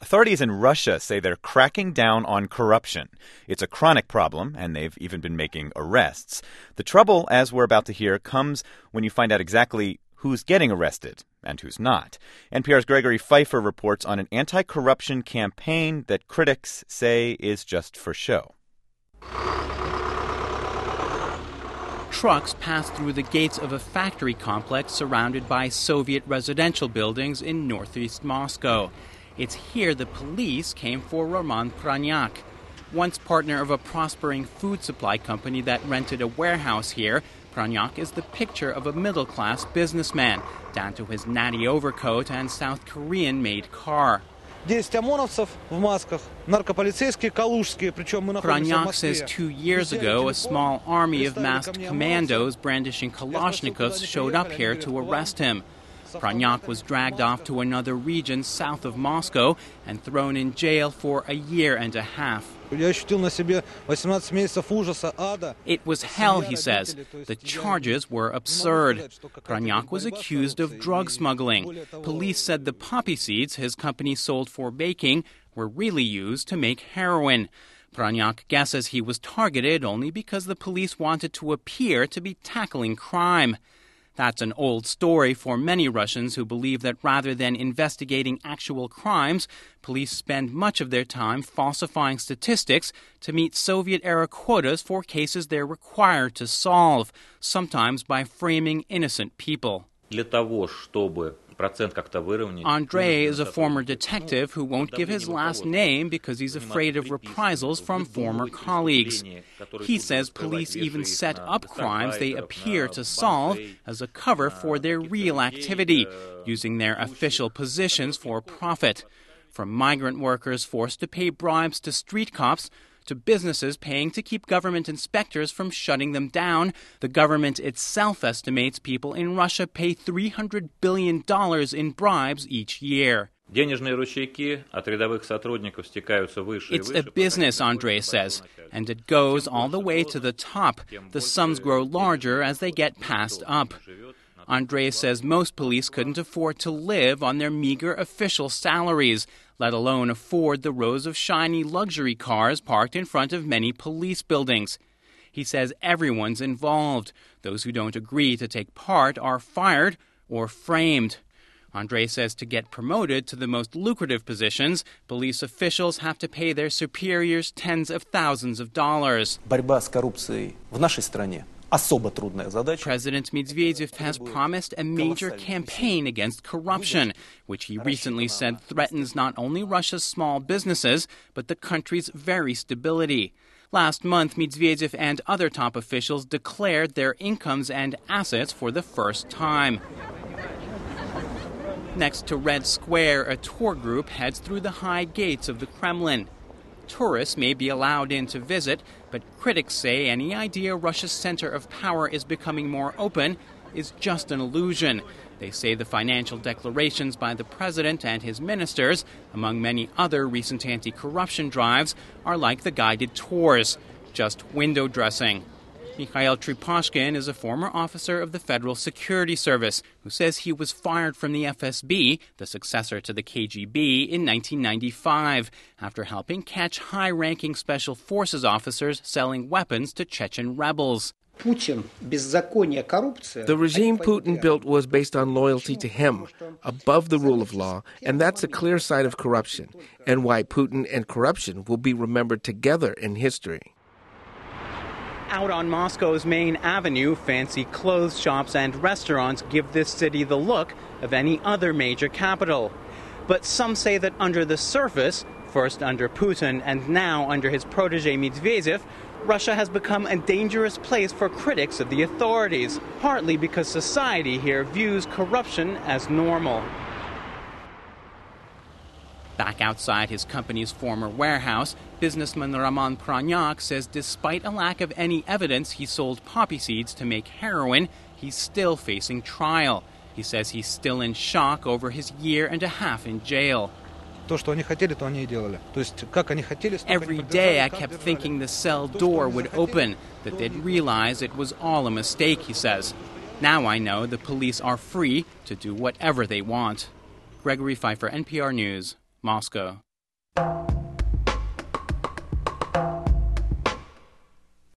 Authorities in Russia say they're cracking down on corruption. It's a chronic problem, and they've even been making arrests. The trouble, as we're about to hear, comes when you find out exactly who's getting arrested and who's not. NPR's Gregory Pfeiffer reports on an anti-corruption campaign that critics say is just for show. Trucks pass through the gates of a factory complex surrounded by Soviet residential buildings in northeast Moscow. It's here the police came for Roman Pranyak. Once partner of a prospering food supply company that rented a warehouse here, Pranyak is the picture of a middle-class businessman, down to his natty overcoat and South Korean-made car. Pranyak says 2 years ago, a small army of masked commandos brandishing Kalashnikovs showed up here to arrest him. Pranyak was dragged off to another region south of Moscow and thrown in jail for a year and a half. It was hell, he says. The charges were absurd. Pranyak was accused of drug smuggling. Police said the poppy seeds his company sold for baking were really used to make heroin. Pranyak guesses he was targeted only because the police wanted to appear to be tackling crime. That's an old story for many Russians who believe that rather than investigating actual crimes, police spend much of their time falsifying statistics to meet Soviet-era quotas for cases they're required to solve, sometimes by framing innocent people. Andrei is a former detective who won't give his last name because he's afraid of reprisals from former colleagues. He says police even set up crimes they appear to solve as a cover for their real activity, using their official positions for profit. From migrant workers forced to pay bribes to street cops, to businesses paying to keep government inspectors from shutting them down, the government itself estimates people in Russia pay $300 billion in bribes each year. It's a business, Andrei says, and it goes all the way to the top. The sums grow larger as they get passed up. Andrei says most police couldn't afford to live on their meager official salaries, let alone afford the rows of shiny luxury cars parked in front of many police buildings. He says everyone's involved. Those who don't agree to take part are fired or framed. Andrei says to get promoted to the most lucrative positions, police officials have to pay their superiors tens of thousands of dollars. President Medvedev has promised a major campaign against corruption, which he recently said threatens not only Russia's small businesses, but the country's very stability. Last month, Medvedev and other top officials declared their incomes and assets for the first time. Next to Red Square, a tour group heads through the high gates of the Kremlin. Tourists may be allowed in to visit, but critics say any idea Russia's center of power is becoming more open is just an illusion. They say the financial declarations by the president and his ministers, among many other recent anti-corruption drives, are like the guided tours, just window dressing. Mikhail Trepashkin is a former officer of the Federal Security Service who says he was fired from the FSB, the successor to the KGB, in 1995 after helping catch high-ranking special forces officers selling weapons to Chechen rebels. The regime Putin built was based on loyalty to him, above the rule of law, and that's a clear sign of corruption, and why Putin and corruption will be remembered together in history. Out on Moscow's main avenue, fancy clothes shops and restaurants give this city the look of any other major capital. But some say that under the surface, first under Putin and now under his protege Medvedev, Russia has become a dangerous place for critics of the authorities, partly because society here views corruption as normal. Back outside his company's former warehouse, businessman Roman Pranyak says despite a lack of any evidence he sold poppy seeds to make heroin, he's still facing trial. He says he's still in shock over his year and a half in jail. Every day I kept thinking the cell door would open, that they'd realize it was all a mistake, he says. Now I know the police are free to do whatever they want. Gregory Pfeiffer, NPR News, Moscow.